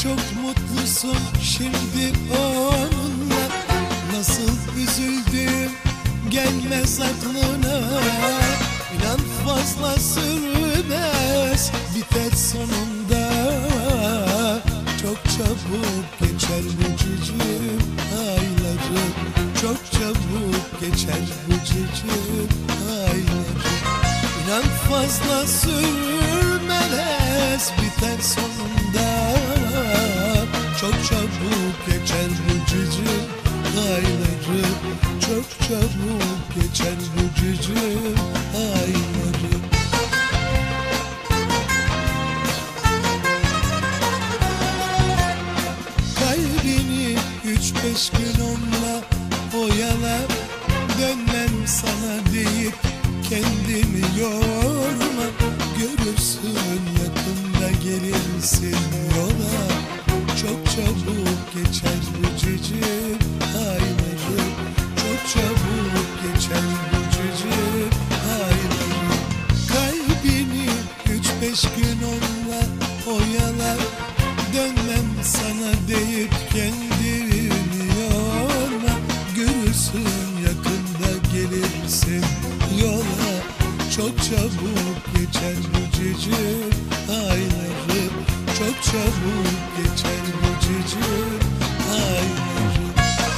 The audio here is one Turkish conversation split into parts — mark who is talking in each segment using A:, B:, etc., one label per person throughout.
A: çok mutlusun şimdi onunla. Nasıl üzüldüm gelmez aklına. İnan fazla sürmez, biter sonunda. Çok çabuk geçer bu cicim ayları. Çok çabuk geçer bu cicim ayları. İnan fazla sürmez, biter sonunda. Çok çabuk geçer bu cicim ayları. Çok çabuk geçer bu cicim ayları. Kalbini 3-5 gün onunla oyala. Dönmem sana deyip kendini yorma. Görürsün yakında gelirsin yola. Çok çabuk geçer bu cicim ayları. Çok çabuk geçer bu cicim ayları. Kalbini 3-5 gün onunla oyala. Dönmem sana deyip kendini yorma. Görürsün yakında gelirsin yola. Çok çabuk geçer bu cicim ayları. Çok çabuk geçer bu cicim ayları.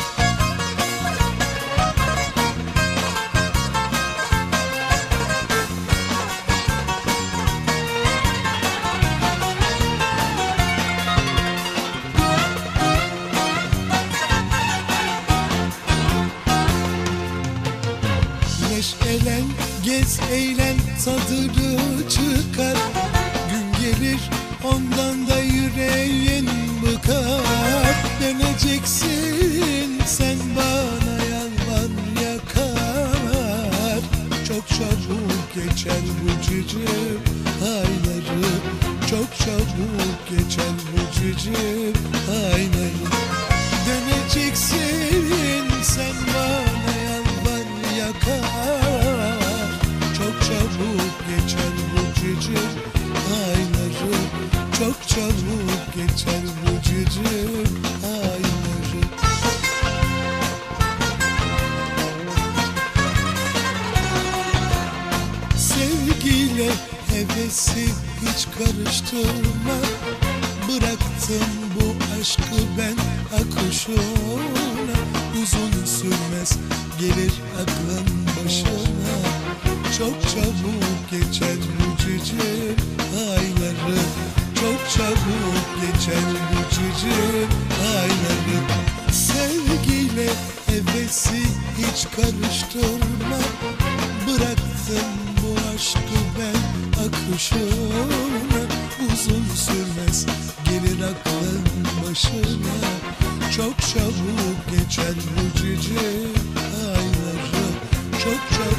A: Neşelen, gez, eğlen, tadını çıkar. Gün gelir ondan da yüreğin bıkar. Döneceksin sen bana yalvar yakar. Çok çabuk geçer bu cicim ayları. Çok çabuk geçer bu cicim ayları. Döneceksin sen bana yalvar yakar. Çok çabuk geçer bu cicim ayları. Çok çabuk geçer bu cicim ayları. Sevgiyle hevesi hiç karıştırma. Bıraktım bu aşkı ben akışına. Uzun sürmez gelir aklın başına. Çok çabuk geçer bu cicim ayları. Çok çabuk geçer bu cicim ayları. Sevgiyle hevesi hiç karıştırma. Bıraktım bu aşkı ben akışına. Uzun sürmez gelir aklın başına. Çok çabuk geçer bu cicim ayları. Çok çabuk